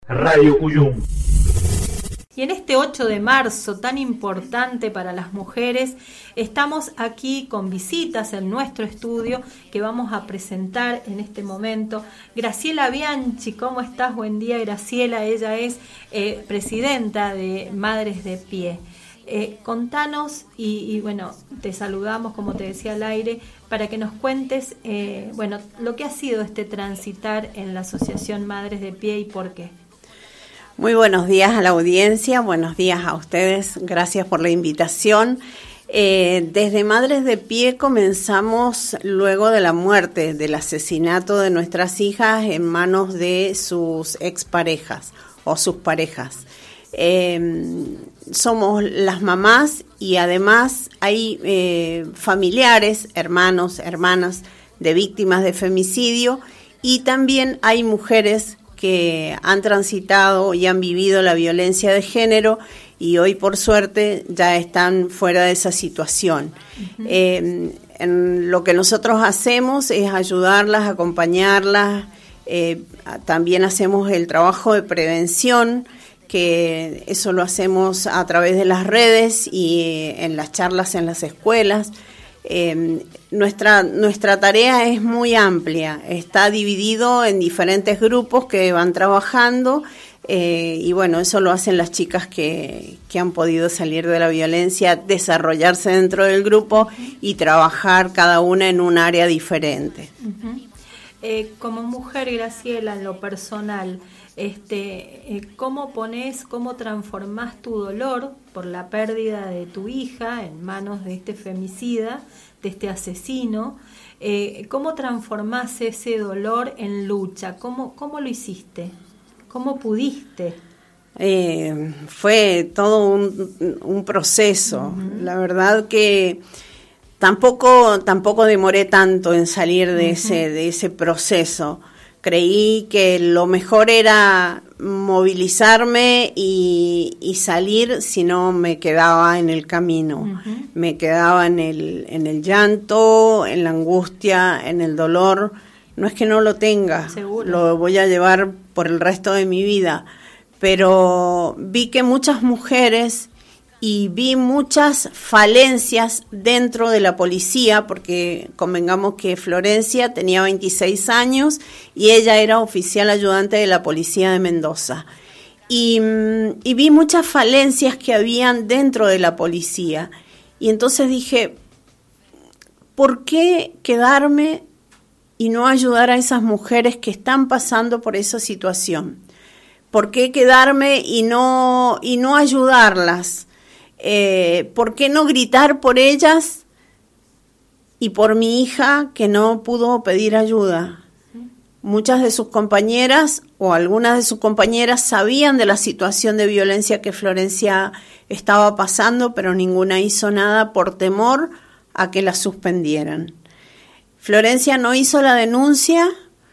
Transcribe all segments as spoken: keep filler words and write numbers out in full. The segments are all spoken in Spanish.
Radio Cuyum. Y en este ocho de marzo, tan importante para las mujeres, estamos aquí con visitas en nuestro estudio que vamos a presentar en este momento. Graciela Bianchi, ¿cómo estás? Buen día, Graciela. Ella es eh, presidenta de Madres de Pie. Eh, contanos, y, y bueno, te saludamos, como te decía al aire, para que nos cuentes, eh, bueno, lo que ha sido este transitar en la Asociación Madres de Pie y por qué. Muy buenos días a la audiencia, buenos días a ustedes, gracias por la invitación. Eh, desde Madres de Pie comenzamos luego de la muerte, del asesinato de nuestras hijas en manos de sus exparejas o sus parejas. Eh, somos las mamás y además hay eh, familiares, hermanos, hermanas de víctimas de femicidio y también hay mujeres que han transitado y han vivido la violencia de género y hoy por suerte ya están fuera de esa situación. Uh-huh. Eh, en lo que nosotros hacemos es ayudarlas, acompañarlas, eh, también hacemos el trabajo de prevención, que eso lo hacemos a través de las redes y en las charlas en las escuelas. Eh, nuestra nuestra tarea es muy amplia, está dividido en diferentes grupos que van trabajando eh, y bueno, eso lo hacen las chicas que, que han podido salir de la violencia, desarrollarse dentro del grupo y trabajar cada una en un área diferente. Uh-huh. Eh, como mujer, Graciela, en lo personal, este, eh, ¿cómo pones, cómo transformás tu dolor por la pérdida de tu hija en manos de este femicida, de este asesino? Eh, ¿Cómo transformás ese dolor en lucha? ¿Cómo, cómo lo hiciste? ¿Cómo pudiste? Eh, fue todo un, un proceso. Uh-huh. La verdad que tampoco, tampoco demoré tanto en salir de, uh-huh. ese, de ese proceso. Creí que lo mejor era movilizarme y, y salir, si no me quedaba en el camino. Uh-huh. Me quedaba en el, en el llanto, en la angustia, en el dolor. No es que no lo tenga, ¿seguro? Lo voy a llevar por el resto de mi vida. Pero vi que muchas mujeres y vi muchas falencias dentro de la policía, porque convengamos que Florencia tenía veintiséis años y ella era oficial ayudante de la policía de Mendoza. Y, y vi muchas falencias que habían dentro de la policía. Y entonces dije, ¿por qué quedarme y no ayudar a esas mujeres que están pasando por esa situación? ¿Por qué quedarme y no, y no ayudarlas? Eh, ¿por qué no gritar por ellas y por mi hija que no pudo pedir ayuda? Muchas de sus compañeras o algunas de sus compañeras sabían de la situación de violencia que Florencia estaba pasando, pero ninguna hizo nada por temor a que la suspendieran. Florencia no hizo la denuncia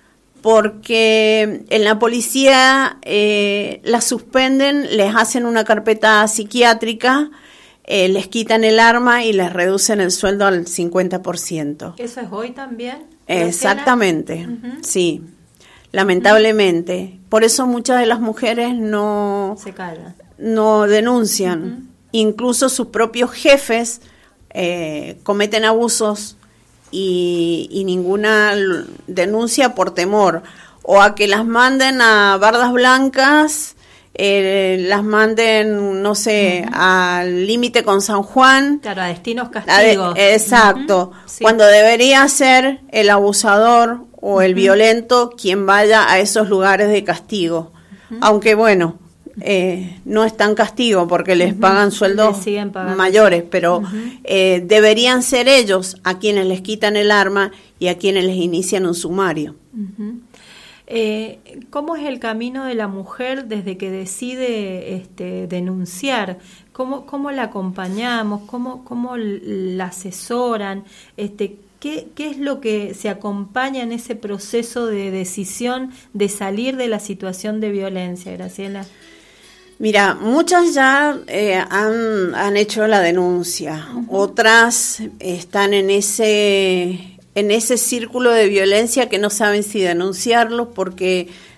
porque en la policía eh, la suspenden, les hacen una carpeta psiquiátrica, eh, les quitan el arma y les reducen el sueldo al cincuenta por ciento. ¿Eso es hoy también? Exactamente, uh-huh. Sí, lamentablemente. Uh-huh. Por eso muchas de las mujeres no, se callan, no denuncian. Uh-huh. Incluso sus propios jefes eh, cometen abusos Y, y ninguna denuncia por temor o a que las manden a bardas blancas, eh, las manden, no sé, uh-huh. al límite con San Juan. Claro, a destinos castigos. De, exacto, uh-huh. Sí. Cuando debería ser el abusador o el uh-huh. violento quien vaya a esos lugares de castigo. Uh-huh. Aunque bueno, Eh, no es tan castigo porque les uh-huh. pagan sueldos mayores, pero uh-huh. eh, deberían ser ellos a quienes les quitan el arma y a quienes les inician un sumario. Uh-huh. Eh, ¿Cómo es el camino de la mujer desde que decide este, denunciar? ¿Cómo, cómo la acompañamos? ¿Cómo, cómo la asesoran? Este, ¿qué, ¿Qué es lo que se acompaña en ese proceso de decisión de salir de la situación de violencia, Graciela? Mira, muchas ya eh, han, han hecho la denuncia, uh-huh. Otras están en ese, en ese círculo de violencia que no saben si denunciarlo porque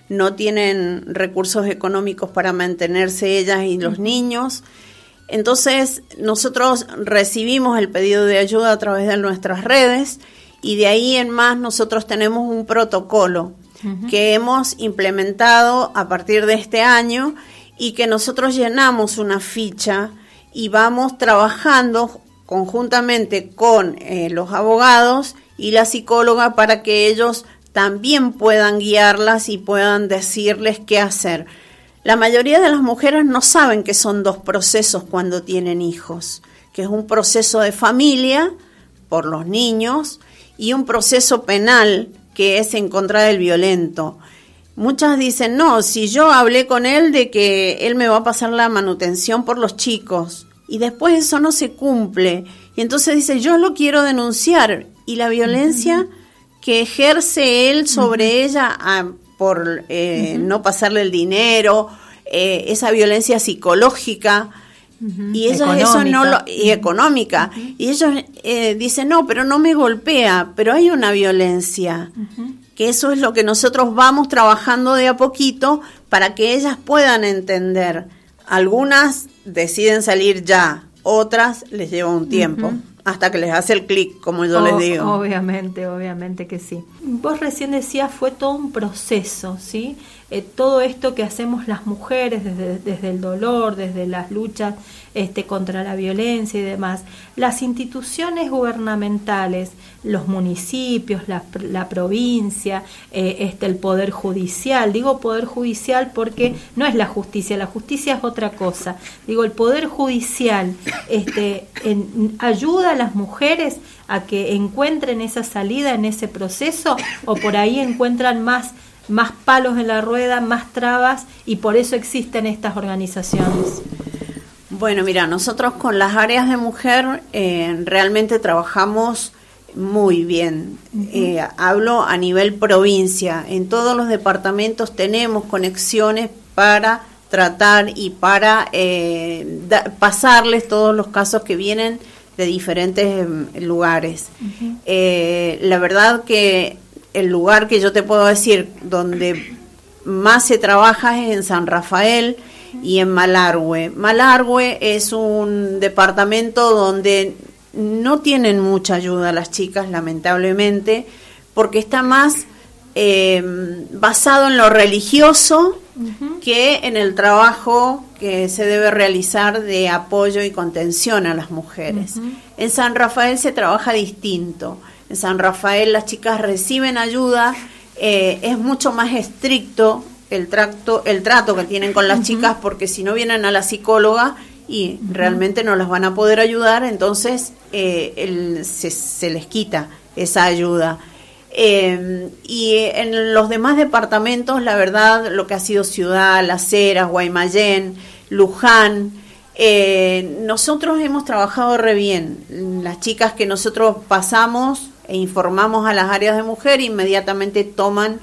no tienen recursos económicos para mantenerse ellas y los niños. Entonces, nosotros recibimos el pedido de ayuda a través de nuestras redes y de ahí en más nosotros tenemos un protocolo uh-huh. que hemos implementado a partir de este año y que nosotros llenamos una ficha y vamos trabajando conjuntamente con eh, los abogados y la psicóloga para que ellos también puedan guiarlas y puedan decirles qué hacer. La mayoría de las mujeres no saben que son dos procesos cuando tienen hijos, que es un proceso de familia por los niños y un proceso penal que es en contra del violento. Muchas dicen, no, si yo hablé con él de que él me va a pasar la manutención por los chicos y después eso no se cumple y entonces dice, yo lo quiero denunciar y la violencia uh-huh. que ejerce él sobre uh-huh. ella a, por eh, uh-huh. no pasarle el dinero, eh, esa violencia psicológica uh-huh. y ellos económica. eso no lo y uh-huh. económica uh-huh. y ellos eh, dicen no, pero no me golpea, pero hay una violencia uh-huh. que eso es lo que nosotros vamos trabajando de a poquito para que ellas puedan entender. Algunas deciden salir ya, otras les lleva un tiempo. Uh-huh. Hasta que les hace el clic, como yo oh, les digo. Obviamente, obviamente que sí. Vos recién decías, fue todo un proceso, ¿sí? Eh, todo esto que hacemos las mujeres desde, desde el dolor, desde las luchas este, contra la violencia y demás. Las instituciones gubernamentales, los municipios, la, la provincia, eh, este, el Poder Judicial. Digo Poder Judicial porque no es la justicia, la justicia es otra cosa. Digo, el Poder Judicial este, en, ayuda a las mujeres a que encuentren esa salida en ese proceso o por ahí encuentran más más palos en la rueda, más trabas y por eso existen estas organizaciones. Bueno, mira, nosotros con las áreas de mujer eh, realmente trabajamos muy bien. Uh-huh. Eh, hablo a nivel provincia. En todos los departamentos tenemos conexiones para tratar y para eh, da, pasarles todos los casos que vienen de diferentes eh, lugares. Uh-huh. Eh, la verdad que el lugar que yo te puedo decir donde más se trabaja es en San Rafael y en Malargüe. Malargüe es un departamento donde no tienen mucha ayuda las chicas, lamentablemente, porque está más eh, basado en lo religioso uh-huh. que en el trabajo que se debe realizar de apoyo y contención a las mujeres. Uh-huh. En San Rafael se trabaja distinto. En San Rafael las chicas reciben ayuda, eh, es mucho más estricto el trato, el trato que tienen con las uh-huh. chicas, porque si no vienen a la psicóloga y uh-huh. realmente no las van a poder ayudar, entonces eh, el, se, se les quita esa ayuda. Eh, y en los demás departamentos, la verdad, lo que ha sido Ciudad, Las Heras, Guaymallén, Luján, eh, nosotros hemos trabajado re bien. Las chicas que nosotros pasamos e informamos a las áreas de mujer, inmediatamente toman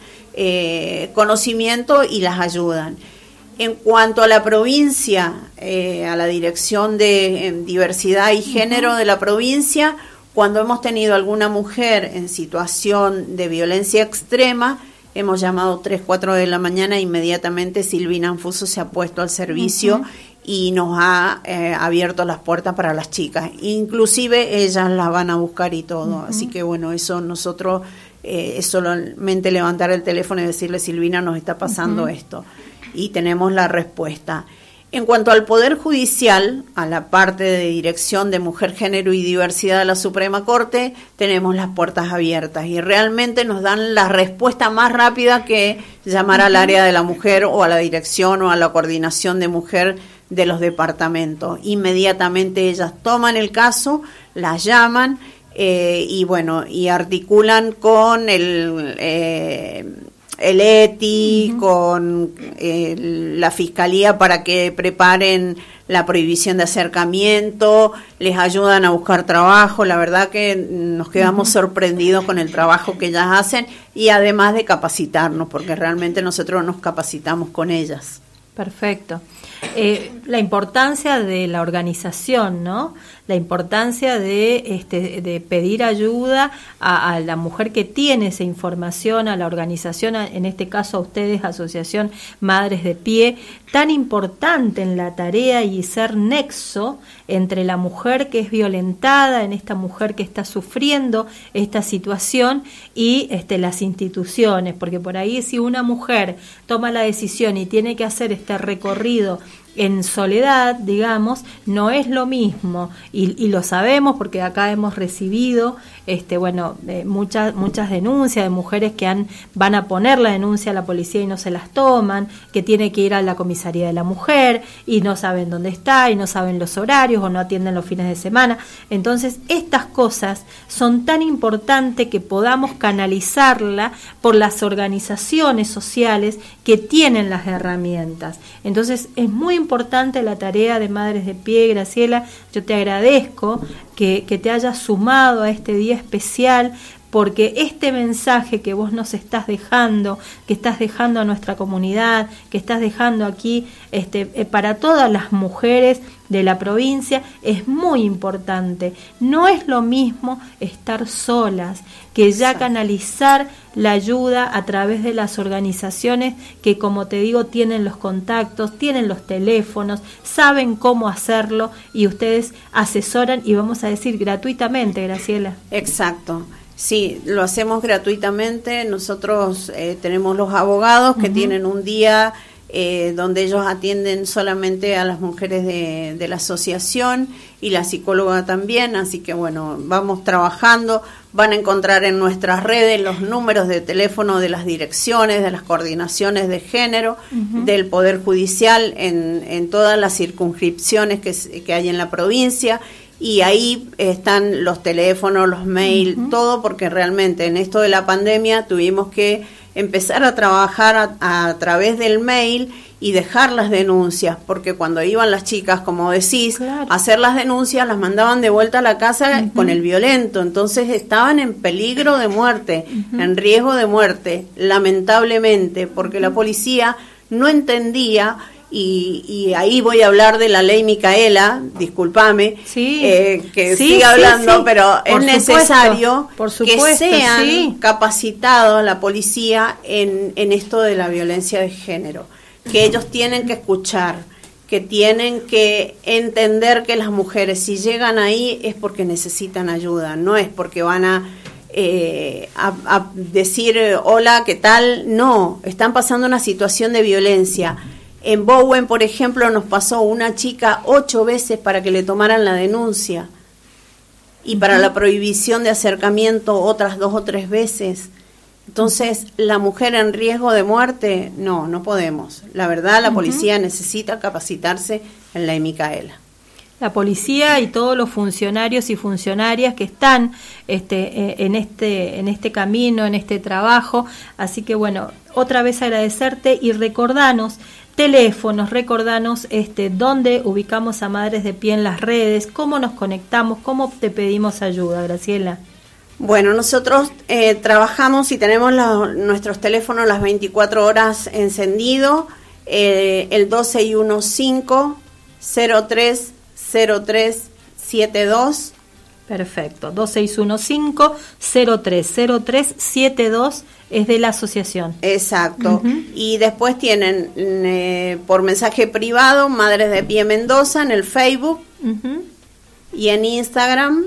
eh, conocimiento y las ayudan. En cuanto a la provincia, eh, a la Dirección de eh, Diversidad y Género uh-huh. de la provincia, cuando hemos tenido alguna mujer en situación de violencia extrema, hemos llamado tres, cuatro de la mañana, inmediatamente Silvina Anfuso se ha puesto al servicio uh-huh. y nos ha eh, abierto las puertas para las chicas. Inclusive ellas las van a buscar y todo. Uh-huh. Así que bueno, eso nosotros eh, es solamente levantar el teléfono y decirle, Silvina, nos está pasando uh-huh. esto. Y tenemos la respuesta. En cuanto al Poder Judicial, a la parte de Dirección de Mujer, Género y Diversidad de la Suprema Corte, tenemos las puertas abiertas y realmente nos dan la respuesta más rápida que llamar al área de la mujer o a la dirección o a la coordinación de mujer de los departamentos. Inmediatamente ellas toman el caso, las llaman eh, y bueno, y articulan con el... Eh, el E T I, uh-huh. con eh, la Fiscalía para que preparen la prohibición de acercamiento, les ayudan a buscar trabajo. La verdad que nos quedamos uh-huh. sorprendidos con el trabajo que ellas hacen y además de capacitarnos, porque realmente nosotros nos capacitamos con ellas. Perfecto. Eh, la importancia de la organización, ¿no? La importancia de, este, de pedir ayuda a, a la mujer que tiene esa información, a la organización, a, en este caso a ustedes, Asociación Madres de Pie, tan importante en la tarea y ser nexo entre la mujer que es violentada, en esta mujer que está sufriendo esta situación y este, las instituciones, porque por ahí si una mujer toma la decisión y tiene que hacer este recorrido en soledad, digamos, no es lo mismo, y, y lo sabemos porque acá hemos recibido este bueno eh, muchas muchas denuncias de mujeres que han van a poner la denuncia a la policía y no se las toman, que tiene que ir a la comisaría de la mujer y no saben dónde está y no saben los horarios o no atienden los fines de semana. Entonces, estas cosas son tan importantes que podamos canalizarla por las organizaciones sociales que tienen las herramientas. Entonces, es muy importante la tarea de Madres de Pie. Graciela, yo te agradezco que, que te hayas sumado a este día especial, porque este mensaje que vos nos estás dejando, que estás dejando a nuestra comunidad, que estás dejando aquí este, eh, para todas las mujeres de la provincia, es muy importante. No es lo mismo estar solas, que ya canalizar la ayuda a través de las organizaciones que, como te digo, tienen los contactos, tienen los teléfonos, saben cómo hacerlo y ustedes asesoran y vamos a decir gratuitamente, Graciela. Exacto. Sí, lo hacemos gratuitamente. Nosotros eh, tenemos los abogados que uh-huh. tienen un día eh, donde ellos atienden solamente a las mujeres de, de la asociación y la psicóloga también, así que bueno, vamos trabajando. Van a encontrar en nuestras redes los números de teléfono de las direcciones, de las coordinaciones de género, uh-huh. del Poder Judicial en, en todas las circunscripciones que, que hay en la provincia. Y ahí están los teléfonos, los mails, uh-huh. todo, porque realmente en esto de la pandemia tuvimos que empezar a trabajar a, a través del mail y dejar las denuncias, porque cuando iban las chicas, como decís, claro. a hacer las denuncias, las mandaban de vuelta a la casa uh-huh. con el violento, entonces estaban en peligro de muerte, uh-huh. en riesgo de muerte, lamentablemente, porque uh-huh. la policía no entendía. Y, y ahí voy a hablar de la ley Micaela, discúlpame, sí, eh, que sí, siga hablando, sí, sí. pero por es supuesto, necesario por supuesto, que sean sí. capacitados la policía en, en esto de la violencia de género, que ellos tienen que escuchar, que tienen que entender que las mujeres si llegan ahí es porque necesitan ayuda, no es porque van a Eh, a, a decir hola, ¿qué tal? No, están pasando una situación de violencia. En Bowen, por ejemplo, nos pasó una chica ocho veces para que le tomaran la denuncia y para uh-huh. la prohibición de acercamiento otras dos o tres veces. Entonces, la mujer en riesgo de muerte, no, no podemos. La verdad, la uh-huh. policía necesita capacitarse en la Micaela. La policía y todos los funcionarios y funcionarias que están este, en este en este camino, en este trabajo. Así que bueno, otra vez agradecerte y recordanos teléfonos, recordanos este, dónde ubicamos a Madres de Pie en las redes, cómo nos conectamos, cómo te pedimos ayuda, Graciela. Bueno, nosotros eh, trabajamos y tenemos la, nuestros teléfonos las veinticuatro horas encendidos, eh, el dos seis uno cinco, cero tres cero tres siete dos. Perfecto, dos seis uno cinco, cero tres cero tres siete dos es de la asociación. Exacto, uh-huh. y después tienen eh, por mensaje privado Madres de Pie Mendoza en el Facebook uh-huh. y en Instagram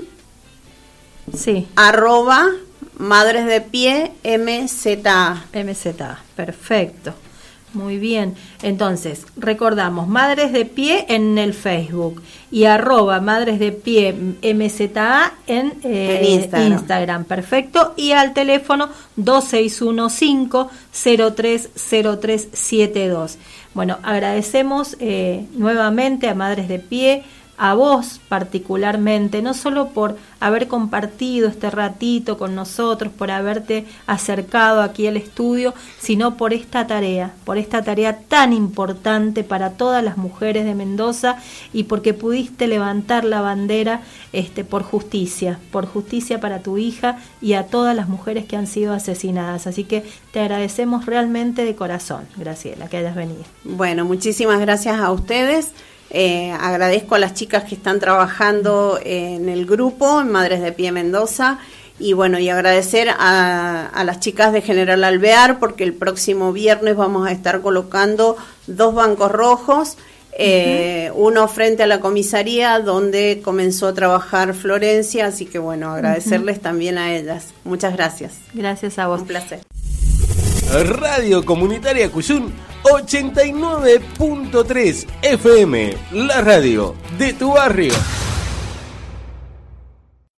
sí. arroba Madres de Pie M Z A. M Z A, perfecto. Muy bien, entonces recordamos Madres de Pie en el Facebook y arroba Madres de Pie M Z A en, eh, en Instagram. Instagram, perfecto, y al teléfono dos seis uno cinco, cero tres cero tres siete dos. Bueno, agradecemos eh, nuevamente a Madres de Pie a vos particularmente, no solo por haber compartido este ratito con nosotros, por haberte acercado aquí al estudio, sino por esta tarea, por esta tarea tan importante para todas las mujeres de Mendoza y porque pudiste levantar la bandera este, por justicia, por justicia para tu hija y a todas las mujeres que han sido asesinadas. Así que te agradecemos realmente de corazón, Graciela, que hayas venido. Bueno, muchísimas gracias a ustedes. Eh, agradezco a las chicas que están trabajando en el grupo, en Madres de Pie Mendoza, y bueno, y agradecer a, a las chicas de General Alvear, porque el próximo viernes vamos a estar colocando dos bancos rojos, eh, uh-huh. uno frente a la comisaría donde comenzó a trabajar Florencia, así que bueno, agradecerles uh-huh. también a ellas. Muchas gracias. Gracias a vos. Un placer. Radio Comunitaria Cuyún ochenta y nueve punto tres F M, la radio de tu barrio.